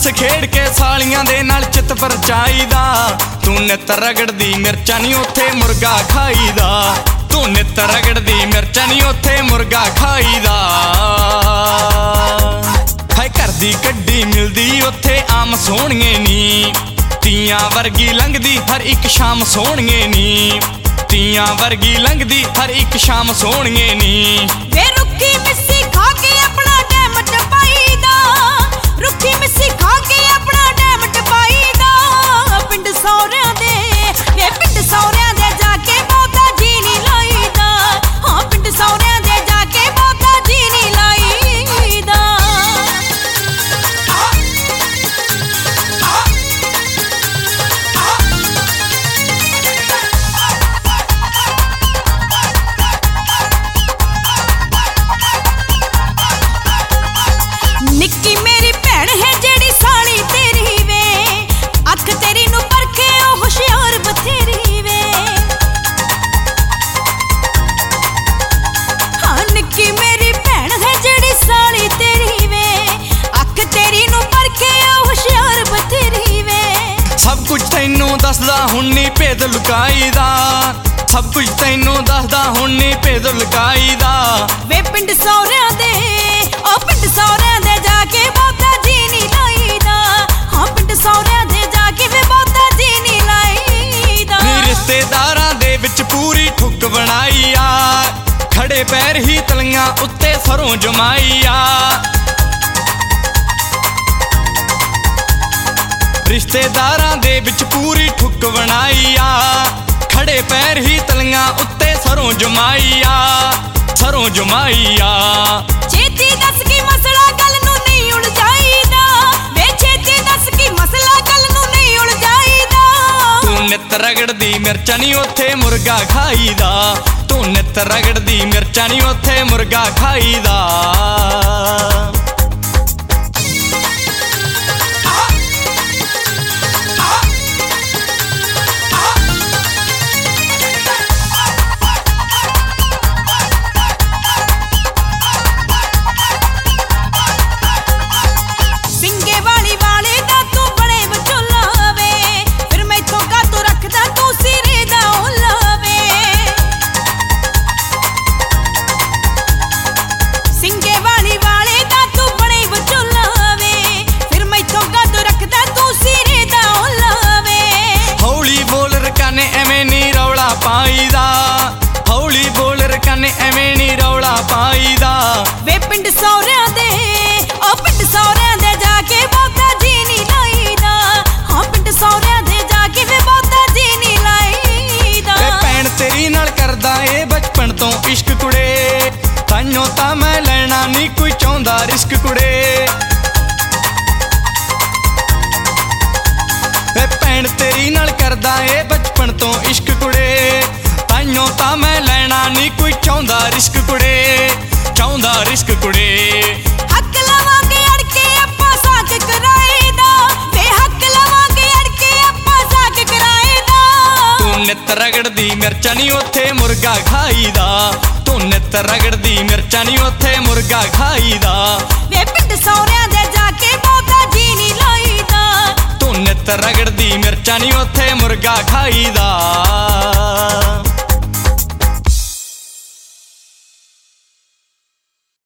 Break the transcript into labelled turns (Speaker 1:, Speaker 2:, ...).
Speaker 1: हस खेड़ के सालियां दे नाल चित परचाईदा। तू नित रगड़दी मिर्चा नी उत्थे मुर्गा खाईदा। तू नित रगड़दी मिर्चा नी उत्थे मुर्गा खाईदा। है घर दी कड्डी मिलदी उत्थे आम सोहणिए नी। तियां वर्गी लंघदी हर एक शाम सोहणिए नी। तियां वर्गी लंघदी हर एक शाम सोहणिए नी।
Speaker 2: वे रुखी मिस्सी खा के अपना टैम टपाईदा। रुखी मिस्सी खा के अपना टैम टपाईदा। पिंड सौरियां दे वे पिंड सौरियां दे जाके बहुता जी नी लाईदा। हाँ पिंड सौरियां दे जाके बहुता जी नी लाईदा। निक्की मेरी भैन है जेड़ी साली तेरी वे। अख तेरी नू परखे ओ होशियार बथेरी वे। हाँ निक्की मेरी भैन है जेड़ी साली तेरी वे। अख तेरी नू परखे ओ होशियार बथेरी वे।
Speaker 1: सब कुछ तैनू दसदा हुण नी भेद लुकाईदा। सब कुछ तैनू दसदा हुण नी भेद लुकाईदा।
Speaker 2: वे पिंड सौरियां दे ओ पिंड सौरियां दे जाके बहुता जी नी लाईदा। हाँ पिंड सौरियां दे जाके वे बहुता जी नी लाईदा।
Speaker 1: नी रिश्तेदारां दे विच पूरी ठुक बनाई आ। खड़े पैर ही तलियां उत्ते सरों जमाई आ। रिश्तेदारां दे विच पूरी ठुक बनाई आ। खड़े पैर ही तलियां उत्ते सरों जमाई आ। सरों जमाई आ।
Speaker 2: छेती दस की मसला गल नू नहीं उलझाईदा। वे छेती दस की मसला गल नू नहीं उलझाईदा।
Speaker 1: तू नित रगड़दी मिर्चा नी उत्थे मुर्गा खाईदा। तू नित रगड़दी मिर्चा नी उत्थे मुर्गा खाईदा।
Speaker 2: सिंगे वाली वाले दा तू बड़े विचोला वे। फिर मैथों का तू रखदा तू सिरे दा ओला वे। सिंगे वाली वाले दा तू बड़े विचोला वे। फिर मैथों का तू रखदा तू सिरे दा ओला वे।
Speaker 1: हौली बोल रकाने एवें नी रौला पाईदा। हौली बोल रकाने एवें नी रौला पाईदा।
Speaker 2: वे पिंड सौरियां दे ओ पिंड सौरियां दे जाके बहुता जी नी लाईदा। हाँ पिंड सौरियां दे जाके वे बहुता जी नी लाईदा।
Speaker 1: वे भैन तेरी नाल करदा ए बचपन तो इश्क कुड़े। ताइयों तां मैं लेना नी कोई चाहुंदा रिस्क कुड़े। वे भैन तेरी नाल करदा ए बचपन तो इश्क कुड़े। ताइयों तां मैं लेना नी कोई चाहुंदा रिस्क कुड़े। चाहुंदा रिस्क कुड़े।
Speaker 2: हक लवांगे अड़के आपां साक कराईदा। वे हक लवांगे अड़के आपां साक कराईदा।
Speaker 1: तू नित रगड़दी मिर्चा नी उत्थे मुर्गा खाईदा। तू नित रगड़दी मिर्चा नी उत्थे मुर्गा खाईदा।
Speaker 2: वे पिंड सौरियां दे जाके बहुता जी नी लाईदा।
Speaker 1: तू नित रगड़दी मिर्चा नी उत्थे मुर्गा खाईदा।